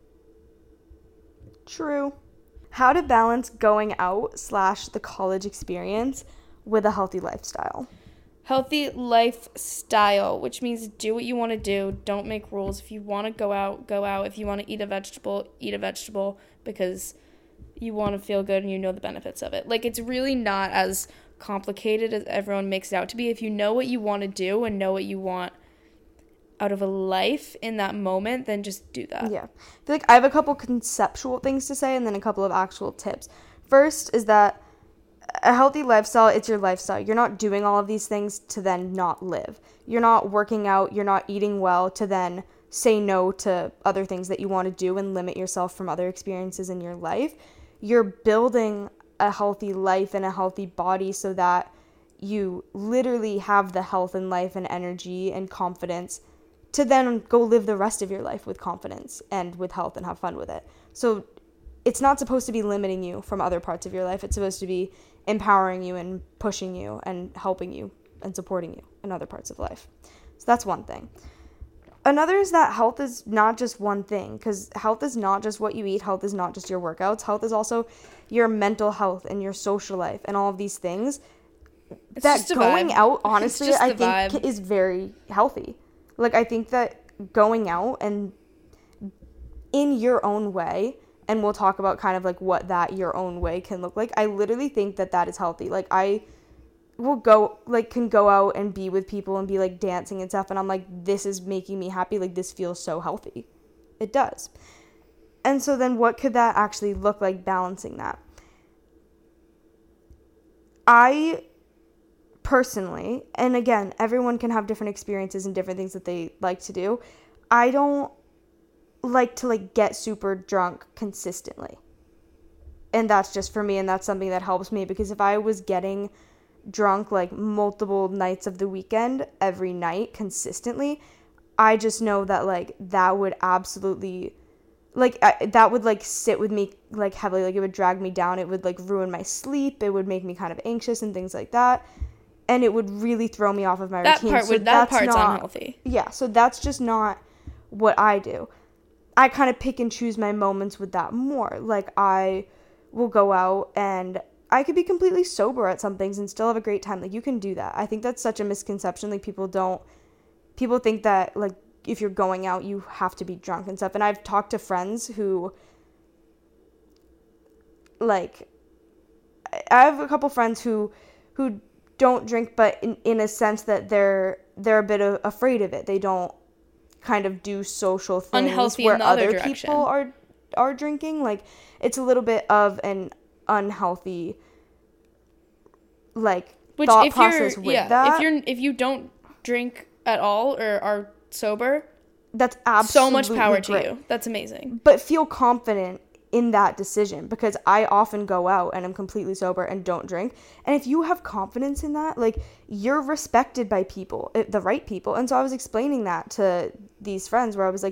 S3: True. How to balance going out / the college experience with a healthy lifestyle.
S4: Healthy lifestyle, which means do what you want to do. Don't make rules. If you want to go out, go out. If you want to eat a vegetable, because you want to feel good and you know the benefits of it. Like, it's really not as complicated as everyone makes it out to be. If you know what you want to do and know what you want out of a life in that moment, then just do that.
S3: Yeah. I feel like I have a couple conceptual things to say and then a couple of actual tips. First is that a healthy lifestyle, it's your lifestyle. You're not doing all of these things to then not live. You're not working out, you're not eating well to then say no to other things that you want to do and limit yourself from other experiences in your life. You're building a healthy life and a healthy body so that you literally have the health and life and energy and confidence to then go live the rest of your life with confidence and with health and have fun with it. So it's not supposed to be limiting you from other parts of your life. It's supposed to be empowering you and pushing you and helping you and supporting you in other parts of life. So that's one thing. Another is that health is not just one thing, because health is not just what you eat. Health is not just your workouts. Health is also your mental health and your social life and all of these things.
S4: It's
S3: that
S4: just a
S3: going
S4: vibe.
S3: out, honestly,
S4: It's just
S3: I
S4: the
S3: think
S4: vibe.
S3: is very healthy. Like, I think that going out and in your own way, and we'll talk about kind of like what that your own way can look like. I literally think that that is healthy. Like, I will go, like, can go out and be with people and be like dancing and stuff, and I'm like, this is making me happy. Like, this feels so healthy. It does. And so then what could that actually look like, balancing that? I personally, and again, everyone can have different experiences and different things that they like to do. I don't like to like get super drunk consistently. And that's just for me, and that's something that helps me, because if I was getting drunk like multiple nights of the weekend every night consistently, I just know that like that would absolutely like that would like sit with me like heavily. Like it would drag me down, it would like ruin my sleep, it would make me kind of anxious and things like that, and it would really throw me off of my routine.
S4: That part's unhealthy.
S3: Yeah, so that's just not what I do. I kind of pick and choose my moments with that more. Like I will go out and I could be completely sober at some things and still have a great time. Like you can do that. I think that's such a misconception. Like people think that like if you're going out you have to be drunk and stuff. And I've talked to friends who like I have a couple friends who don't drink, but in a sense that they're a bit afraid of it. They don't kind of do social things
S4: unhealthy
S3: where
S4: in the other
S3: other people are drinking. Like it's a little bit of an unhealthy like thought process with that.
S4: If you don't drink at all or are sober,
S3: that's absolutely
S4: so much power
S3: great.
S4: to you. That's amazing.
S3: But feel confident in that decision, because I often go out and I'm completely sober and don't drink. And if you have confidence in that, like you're respected by people, the right people. And so I was explaining that to these friends where I was like,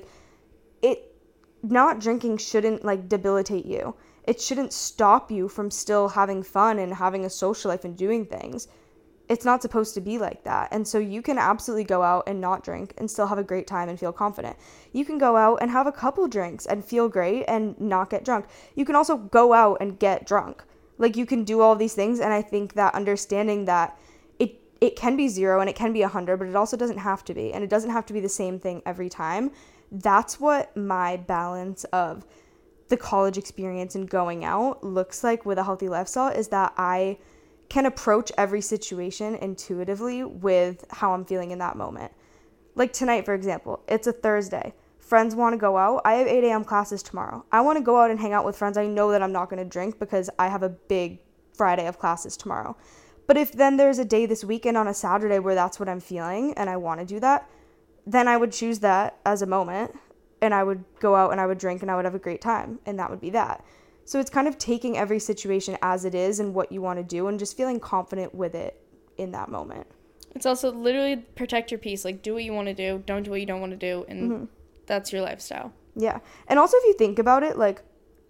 S3: not drinking shouldn't like debilitate you. It shouldn't stop you from still having fun and having a social life and doing things. It's not supposed to be like that. And so you can absolutely go out and not drink and still have a great time and feel confident. You can go out and have a couple drinks and feel great and not get drunk. You can also go out and get drunk. Like you can do all these things. And I think that understanding that it can be 0 and it can be 100, but it also doesn't have to be. And it doesn't have to be the same thing every time. That's what my balance of the college experience and going out looks like with a healthy lifestyle, is that I can approach every situation intuitively with how I'm feeling in that moment. Like tonight, for example, it's a Thursday. Friends want to go out. I have 8 a.m. classes tomorrow. I want to go out and hang out with friends. I know that I'm not going to drink because I have a big Friday of classes tomorrow. But if then there's a day this weekend on a Saturday where that's what I'm feeling and I want to do that, then I would choose that as a moment and I would go out and I would drink and I would have a great time, and that would be that. So it's kind of taking every situation as it is and what you want to do and just feeling confident with it in that moment.
S4: It's also literally protect your peace. Like do what you want to do, don't do what you don't want to do, and that's your lifestyle.
S3: Yeah. And also if you think about it, like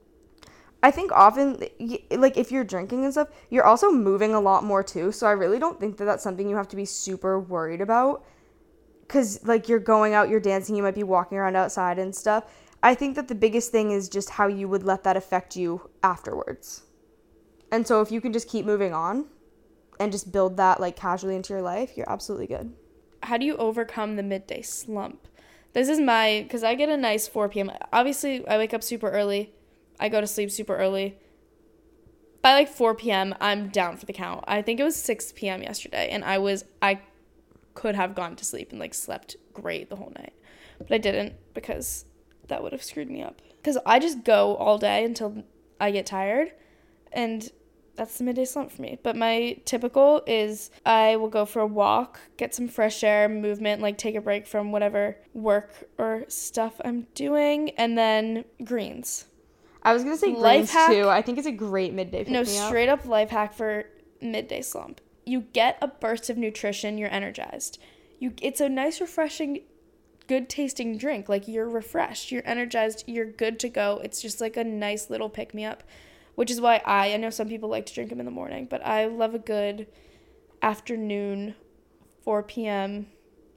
S3: I think often like if you're drinking and stuff, you're also moving a lot more too. So I really don't think that that's something you have to be super worried about. Because, like, you're going out, you're dancing, you might be walking around outside and stuff. I think that the biggest thing is just how you would let that affect you afterwards. And so if you can just keep moving on and just build that, like, casually into your life, you're absolutely good.
S4: How do you overcome the midday slump? This is because I get a nice 4 p.m. Obviously, I wake up super early. I go to sleep super early. By, like, 4 p.m., I'm down for the count. I think it was 6 p.m. yesterday, and I could have gone to sleep and like slept great the whole night, but I didn't because that would have screwed me up, because I just go all day until I get tired, and that's the midday slump for me. But my typical is I will go for a walk, get some fresh air, movement, like take a break from whatever work or stuff I'm doing, and then greens.
S3: I was gonna say greens too. I think it's a great midday pick-me-up.
S4: No, straight up life hack for midday slump. You get a burst of nutrition, you're energized. It's a nice, refreshing, good-tasting drink. Like, you're refreshed, you're energized, you're good to go. It's just, like, a nice little pick-me-up, which is why I know some people like to drink them in the morning, but I love a good afternoon, 4 p.m.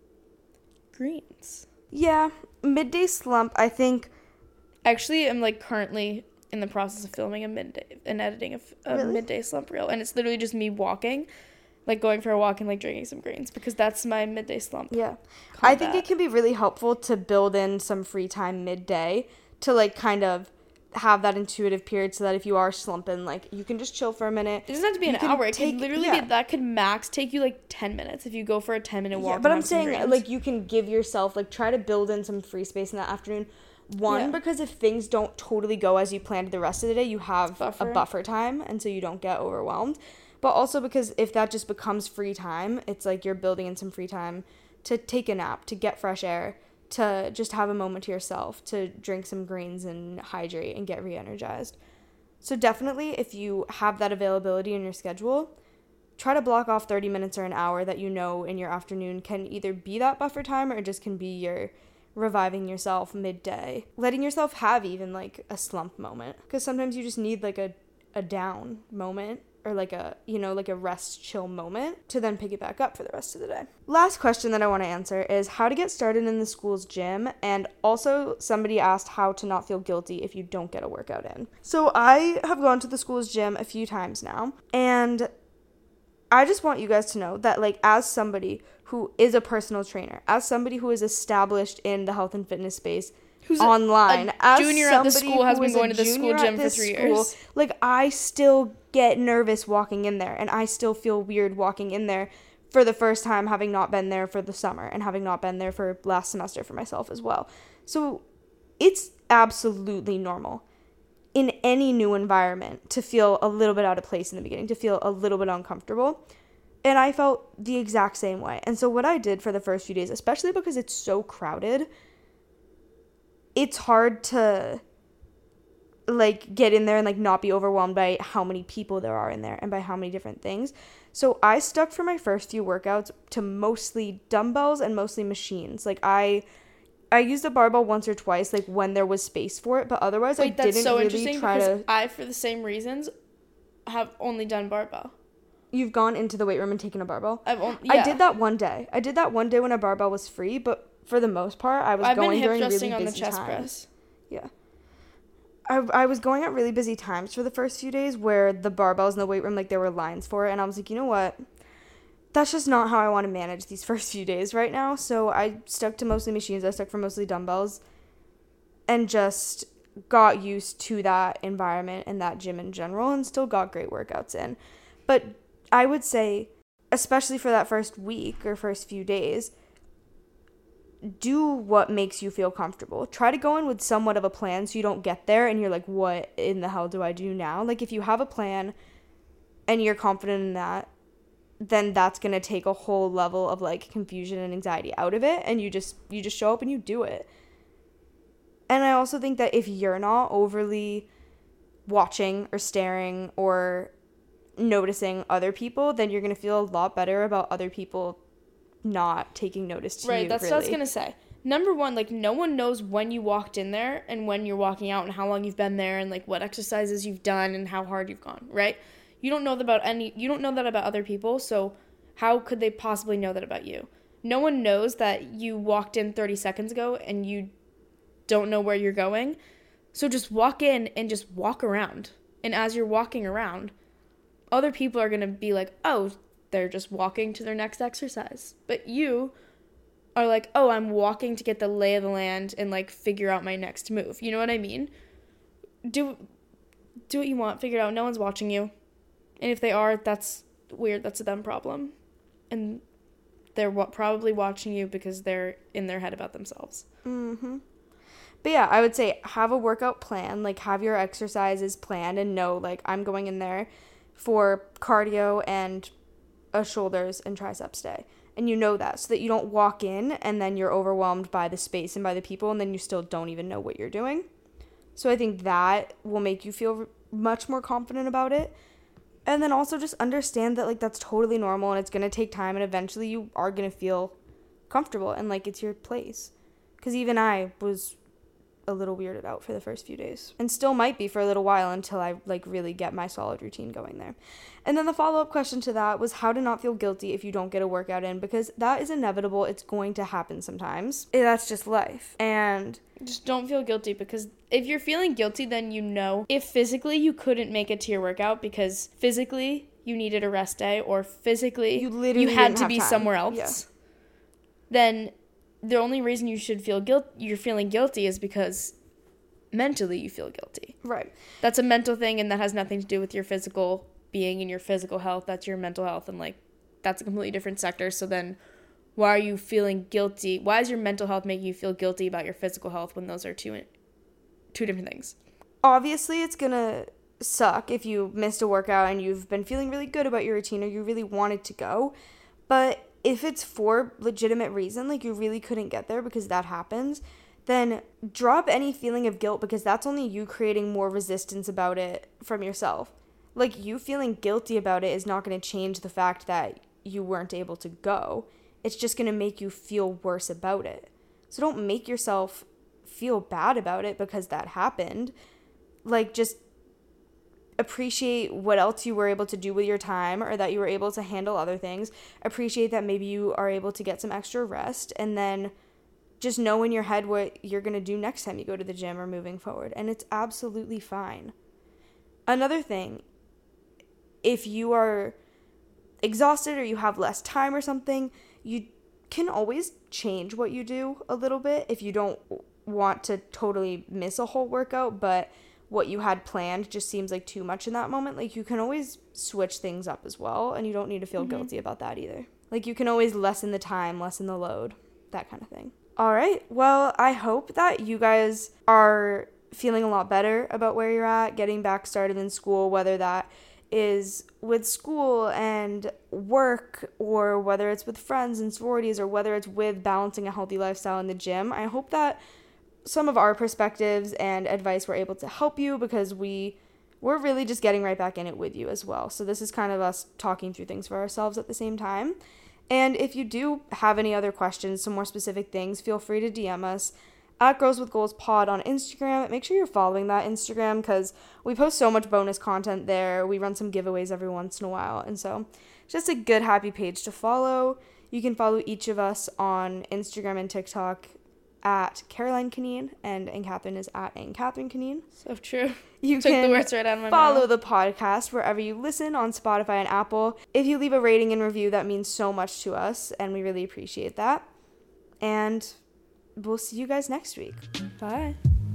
S4: greens.
S3: Yeah, midday slump, I think.
S4: Actually, I'm, like, currently in the process of filming and editing a midday slump reel, and it's literally just me walking, like going for a walk and like drinking some greens, because that's my midday slump.
S3: Yeah. I think it can be really helpful to build in some free time midday to like kind of have that intuitive period, so that if you are slumping, like you can just chill for a minute.
S4: It doesn't have to be an hour. It could literally be, that could max take you like 10 minutes if you go for a 10-minute walk.
S3: Yeah, but I'm saying like you can give yourself, like try to build in some free space in that afternoon. Because if things don't totally go as you planned the rest of the day, you have a buffer time, and so you don't get overwhelmed. but also because if that just becomes free time, it's like you're building in some free time to take a nap, to get fresh air, to just have a moment to yourself, to drink some greens and hydrate and get re-energized. So definitely, if you have that availability in your schedule, try to block off 30 minutes or an hour that you know in your afternoon can either be that buffer time or just can be your reviving yourself midday. Letting yourself have even like a slump moment. Because sometimes you just need like a down moment or like a, like a rest chill moment to then pick it back up for the rest of the day. Last question that I want to answer is how to get started in the school's gym, and also somebody asked how to not feel guilty if you don't get a workout in. So I have gone to the school's gym a few times now, and I just want you guys to know that, like, as somebody who is a personal trainer, as somebody who is established in the health and fitness space, who's online,
S4: a junior at the school, has been going to the school gym for 3 years.
S3: Like, I still get nervous walking in there, and I still feel weird walking in there for the first time, having not been there for the summer and having not been there for last semester for myself as well. So it's absolutely normal in any new environment to feel a little bit out of place in the beginning, to feel a little bit uncomfortable. And I felt the exact same way. And so what I did for the first few days, especially because it's so crowded, it's hard to like get in there and like not be overwhelmed by how many people there are in there and by how many different things. So I stuck for my first few workouts to mostly dumbbells and mostly machines. Like I used a barbell once or twice, like when there was space for it, but otherwise I didn't really try to.
S4: I, for the same reasons, have only done barbell.
S3: You've gone into the weight room and taken a barbell?
S4: Yeah.
S3: I did that one day. when a barbell was free, but for the most part, I was going during really busy times. I've been hip thrusting on the chest press. Yeah. I was going at really busy times for the first few days where the barbells in the weight room, like there were lines for it, and I was like, you know what? That's just not how I want to manage these first few days right now. So I stuck to mostly machines. I stuck for mostly dumbbells and just got used to that environment and that gym in general and still got great workouts in. But I would say, especially for that first week or first few days, do what makes you feel comfortable. Try to go in with somewhat of a plan so you don't get there and you're like, what in the hell do I do now? Like if you have a plan and you're confident in that, then that's going to take a whole level of like confusion and anxiety out of it, and you just show up and you do it. And I also think that if you're not overly watching or staring or noticing other people, then you're going to feel a lot better about other people not taking notice to you.
S4: Right, that's
S3: really.
S4: what I was going to say. Number one, like no one knows when you walked in there and when you're walking out and how long you've been there and like what exercises you've done and how hard you've gone, right? You don't know that about other people, so how could they possibly know that about you? No one knows that you walked in 30 seconds ago and you don't know where you're going. So just walk in and just walk around. And as you're walking around, other people are going to be like, oh, they're just walking to their next exercise. But you are like, oh, I'm walking to get the lay of the land and like figure out my next move. You know what I mean? Do what you want, figure it out. No one's watching you. And if they are, that's weird. That's a them problem. And they're probably watching you because they're in their head about themselves.
S3: Mm-hmm. But yeah, I would say have a workout plan. Like, have your exercises planned and know, like, I'm going in there for cardio and a shoulders and triceps day. And you know that, so that you don't walk in and then you're overwhelmed by the space and by the people and then you still don't even know what you're doing. So I think that will make you feel much more confident about it. And then also just understand that, like, that's totally normal and it's going to take time and eventually you are going to feel comfortable and, like, it's your place. Because even I was a little weirded out for the first few days and still might be for a little while until I, like, really get my solid routine going there. And then the follow-up question to that was how to not feel guilty if you don't get a workout in, because that is inevitable. It's going to happen sometimes. That's just life. And
S4: just don't feel guilty, because if you're feeling guilty, then you know if physically you couldn't make it to your workout because physically you needed a rest day or physically you had to be somewhere else, then the only reason you should feel you're feeling guilty is because mentally you feel guilty.
S3: Right.
S4: That's a mental thing, and that has nothing to do with your physical being and your physical health. That's your mental health, and like that's a completely different sector. So then why are you feeling guilty? Why is your mental health making you feel guilty about your physical health when those are two different things?
S3: Obviously, it's going to suck if you missed a workout and you've been feeling really good about your routine or you really wanted to go. But if it's for legitimate reason, like you really couldn't get there because that happens, then drop any feeling of guilt, because that's only you creating more resistance about it from yourself. Like, you feeling guilty about it is not going to change the fact that you weren't able to go. It's just going to make you feel worse about it. So don't make yourself feel bad about it because that happened. Like, just appreciate what else you were able to do with your time, or that you were able to handle other things. Appreciate that maybe you are able to get some extra rest, and then just know in your head what you're going to do next time you go to the gym or moving forward. And it's absolutely fine. Another thing, if you are exhausted or you have less time or something, you can always change what you do a little bit if you don't want to totally miss a whole workout, but what you had planned just seems like too much in that moment. Like, you can always switch things up as well, and you don't need to feel guilty about that either. Like, you can always lessen the time, lessen the load, that kind of thing. All right, well, I hope that you guys are feeling a lot better about where you're at, getting back started in school, whether that is with school and work, or whether it's with friends and sororities, or whether it's with balancing a healthy lifestyle in the gym. I hope that some of our perspectives and advice were able to help you, because we're really just getting right back in it with you as well. So this is kind of us talking through things for ourselves at the same time. And if you do have any other questions, some more specific things, feel free to DM us at Girls with Goals Pod on Instagram. Make sure you're following that Instagram, because we post so much bonus content there. We run some giveaways every once in a while. And so it's just a good, happy page to follow. You can follow each of us on Instagram and TikTok at Caroline Canine, and Catherine is at Catherine Canine.
S4: So true.
S3: You
S4: Took
S3: can
S4: the words right out of my
S3: follow
S4: mouth.
S3: the podcast wherever you listen, on Spotify and Apple. If you leave a rating and review, that means so much to us, and we really appreciate that. And we'll see you guys next week. Bye.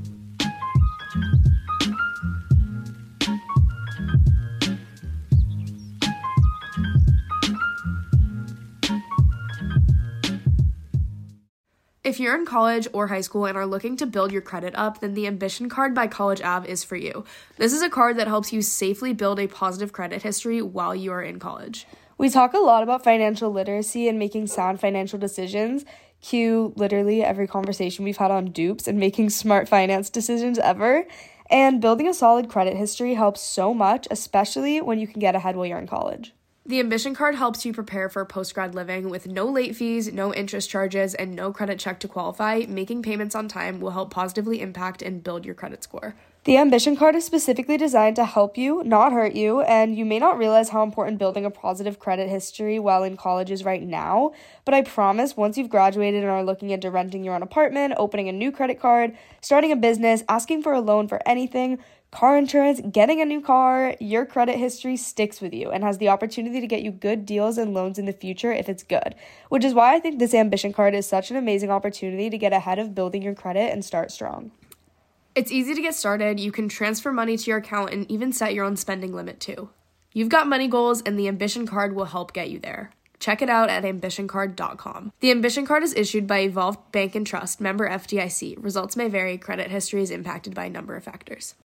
S1: If you're in college or high school and are looking to build your credit up, then the Ambition Card by College Ave is for you. This is a card that helps you safely build a positive credit history while you are in college.
S2: We talk a lot about financial literacy and making sound financial decisions. Cue literally every conversation we've had on dupes and making smart finance decisions ever. And building a solid credit history helps so much, especially when you can get ahead while you're in college.
S1: The Ambition Card helps you prepare for post-grad living with no late fees, no interest charges, and no credit check to qualify. Making payments on time will help positively impact and build your credit score.
S2: The Ambition Card is specifically designed to help you, not hurt you, and you may not realize how important building a positive credit history while in college is right now, but I promise once you've graduated and are looking into renting your own apartment, opening a new credit card, starting a business, asking for a loan for anything, car insurance, getting a new car, your credit history sticks with you and has the opportunity to get you good deals and loans in the future if it's good, which is why I think this Ambition Card is such an amazing opportunity to get ahead of building your credit and start strong.
S1: It's easy to get started. You can transfer money to your account and even set your own spending limit too. You've got money goals, and the Ambition Card will help get you there. Check it out at ambitioncard.com. The Ambition Card is issued by Evolved Bank and Trust, member FDIC. Results may vary. Credit history is impacted by a number of factors.